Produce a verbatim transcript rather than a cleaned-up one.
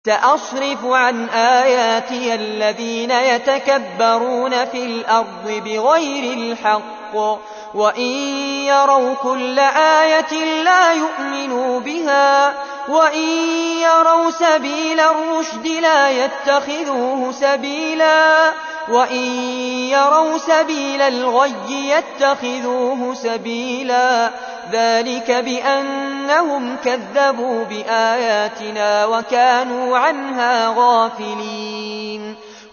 سأصرف عن آياتي الذين يتكبرون في الأرض بغير الحق وإن يروا كل آية لا يؤمنوا بها وإن يروا سبيل الرشد لا يتخذوه سبيلا وإن يروا سبيل الغي يتخذوه سبيلا ذلك بأنهم كذبوا بآياتنا وكانوا عنها غافلين